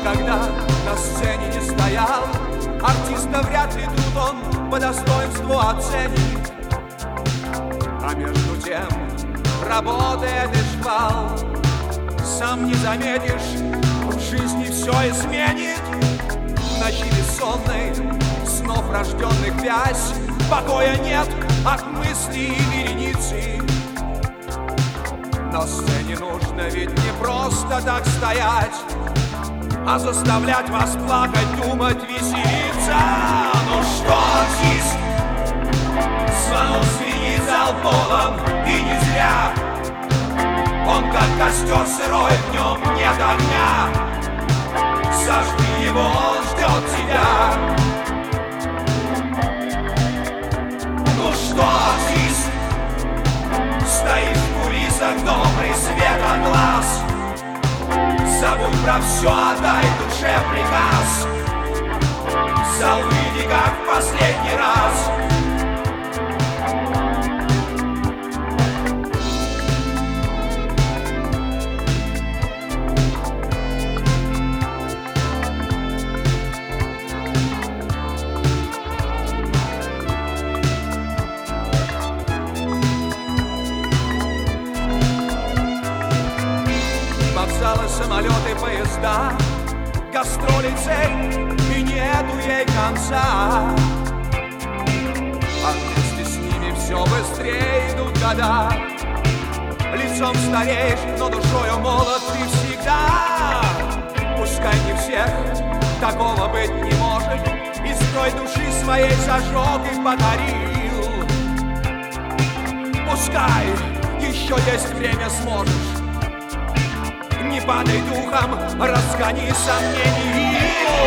никогда на сцене не стоял. Артиста вряд ли тут он по достоинству оценит. А между тем работает и шквал. Сам не заметишь, в жизни все изменит. В ночи бессонной, снов рожденных вязь, покоя нет от мыслей и вереницы. На сцене нужно ведь не просто так стоять, а заставлять вас плакать, думать, веселиться. Ну что, артист, звонок звенит, зал полон, и не зря. Он как костер сырой, в нем нет огня. Зажги его, он ждет тебя. Ну что, артист, стоишь в кулисах, добрый свет от глаз. Забудь про все, отдай душе приказ. Зал выйди, как в последний раз. Вокзалы, самолеты, поезда, гастроли, цель, и нету ей конца. А вместе с ними все быстрее идут года. Лицом стареешь, но душою молод ты всегда. Пускай не всех такого быть не может, и строй души своей зажег и подарил. Пускай еще есть время, сможешь. Не падай духом, разгони сомнений.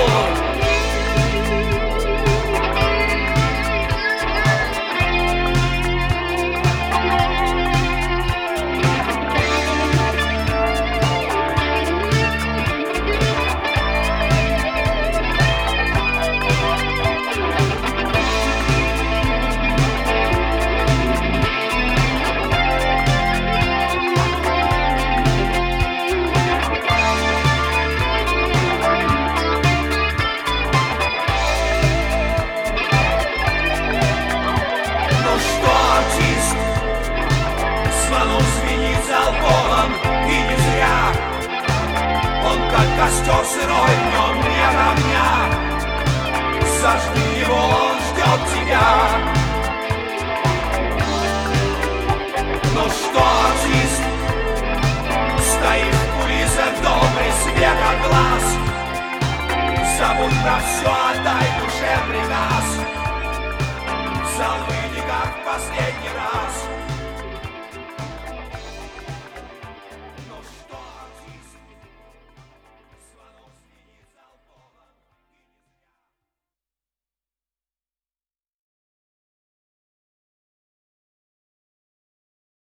Костер сырой, в нем нет огня. Зажги его, он ждет тебя. Ну что, артист, стоишь в кулисах, добрый